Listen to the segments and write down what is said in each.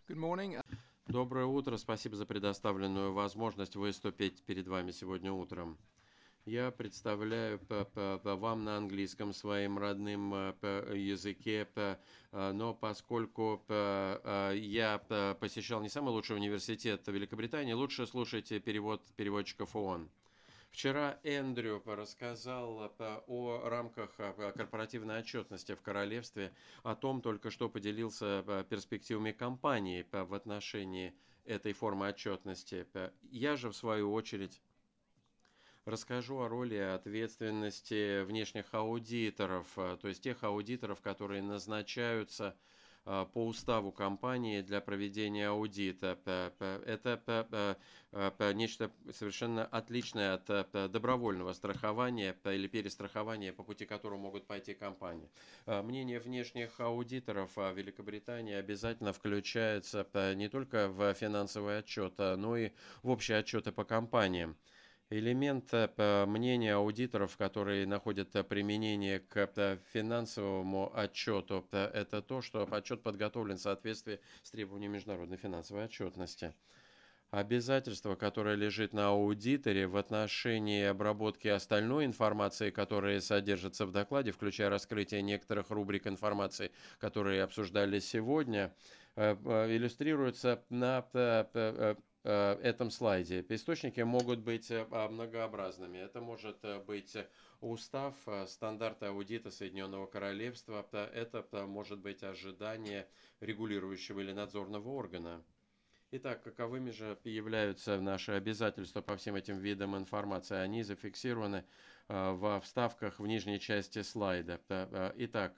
Good morning. Доброе утро, спасибо за предоставленную возможность выступить перед вами сегодня утром. Я представляю вам на английском своим родным языке, но поскольку я посещал не самый лучший университет в Великобритании, лучше слушайте перевод переводчиков ООН. Вчера Эндрю рассказал о рамках корпоративной отчетности в королевстве, о том только что поделился перспективами компании в отношении этой формы отчетности. Я же, в свою очередь, расскажу о роли и ответственности внешних аудиторов, то есть тех аудиторов, которые назначаются по уставу компании для проведения аудита. Это нечто совершенно отличное от добровольного страхования или перестрахования, по пути которого могут пойти компании. Мнение внешних аудиторов в Великобритании обязательно включается не только в финансовый отчет, но и в общие отчеты по компаниям. Элемент мнения аудиторов, которые находят применение к финансовому отчету, это то, что отчет подготовлен в соответствии с требованиями международной финансовой отчетности. Обязательство, которое лежит на аудиторе в отношении обработки остальной информации, которая содержится в докладе, включая раскрытие некоторых рубрик информации, которые обсуждались сегодня, иллюстрируется на этом слайде. Источники могут быть многообразными. Это может быть устав, стандарты аудита Соединенного Королевства, это может быть ожидание регулирующего или надзорного органа. Итак, каковыми же являются наши обязательства по всем этим видам информации? Они зафиксированы во вставках в нижней части слайда. Итак,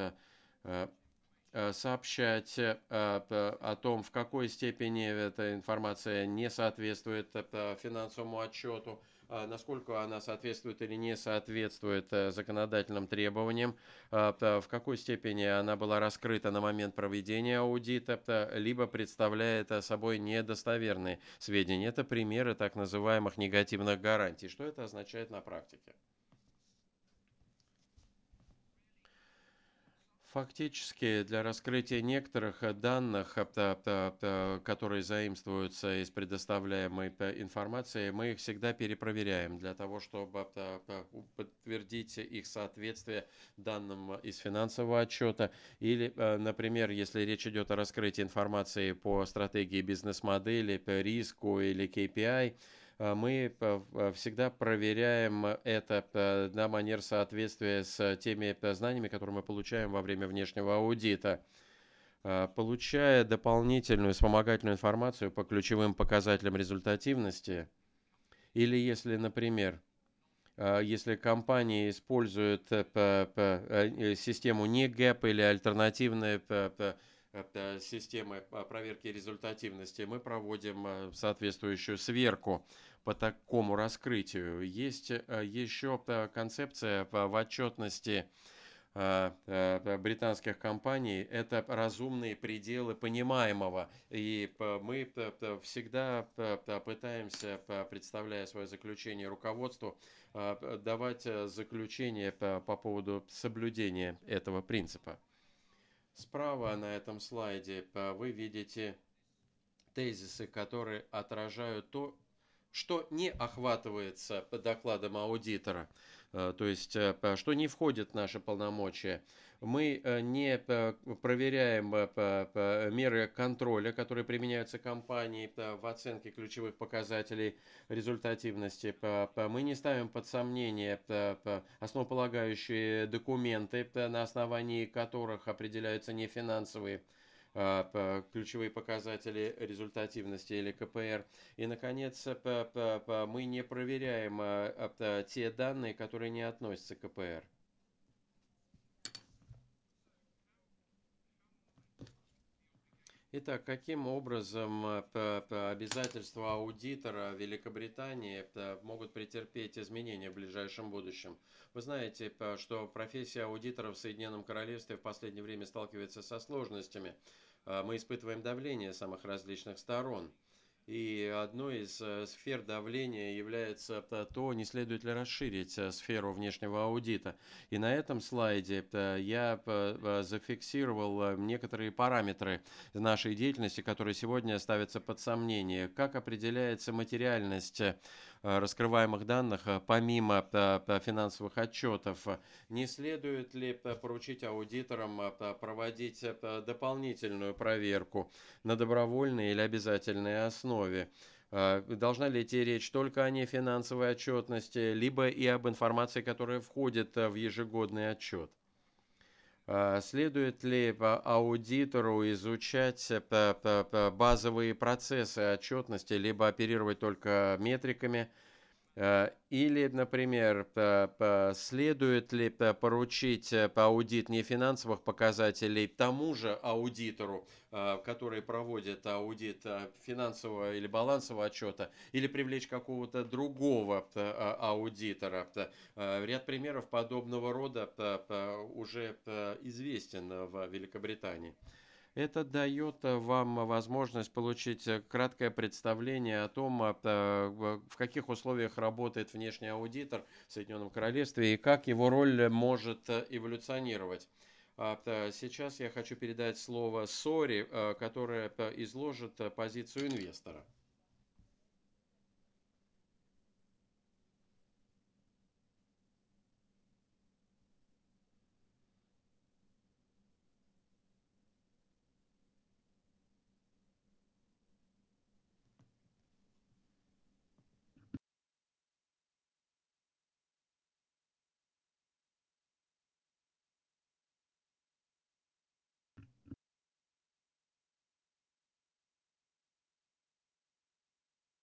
сообщать о том, в какой степени эта информация не соответствует финансовому отчету, насколько она соответствует или не соответствует законодательным требованиям, в какой степени она была раскрыта на момент проведения аудита, либо представляет собой недостоверные сведения. Это примеры так называемых негативных гарантий. Что это означает на практике? Фактически для раскрытия некоторых данных, которые заимствуются из предоставляемой информации, мы их всегда перепроверяем для того, чтобы подтвердить их соответствие данным из финансового отчета. Или, например, если речь идет о раскрытии информации по стратегии бизнес-модели, по риску или KPI, мы всегда проверяем это на манер соответствия с теми знаниями, которые мы получаем во время внешнего аудита. Получая дополнительную вспомогательную информацию по ключевым показателям результативности, или если, например, если компания использует систему не ГЭП или альтернативные системы проверки результативности, мы проводим соответствующую сверку по такому раскрытию. Есть еще концепция в отчетности британских компаний, это разумные пределы понимаемого. И мы всегда пытаемся, представляя свое заключение руководству, давать заключение по поводу соблюдения этого принципа. Справа на этом слайде вы видите тезисы, которые отражают то, что не охватывается докладом аудитора, то есть что не входит в наши полномочия. Мы не проверяем меры контроля, которые применяются компанией в оценке ключевых показателей результативности. Мы не ставим под сомнение основополагающие документы, на основании которых определяются нефинансовые ключевые показатели результативности или КПР. И, наконец, мы не проверяем те данные, которые не относятся к КПР. Итак, каким образом обязательства аудитора Великобритании могут претерпеть изменения в ближайшем будущем? Вы знаете, что профессия аудитора в Соединенном Королевстве в последнее время сталкивается со сложностями. Мы испытываем давление самых различных сторон. И одной из сфер давления является то, не следует ли расширить сферу внешнего аудита. И на этом слайде я зафиксировал некоторые параметры нашей деятельности, которые сегодня ставятся под сомнение. Как определяется материальность раскрываемых данных помимо финансовых отчетов? Не следует ли поручить аудиторам проводить дополнительную проверку на добровольной или обязательной основе? Должна ли идти речь только о нефинансовой отчетности, либо и об информации, которая входит в ежегодный отчет? Следует ли аудитору изучать базовые процессы отчетности, либо оперировать только метриками? Или, например, следует ли поручить аудит нефинансовых показателей тому же аудитору, который проводит аудит финансового или балансового отчета, или привлечь какого-то другого аудитора? Ряд примеров подобного рода уже известен в Великобритании. Это дает вам возможность получить краткое представление о том, в каких условиях работает внешний аудитор в Соединенном Королевстве и как его роль может эволюционировать. Сейчас я хочу передать слово Сори, которая изложит позицию инвестора.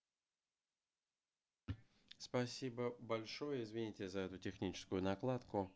Спасибо большое, извините за эту техническую накладку.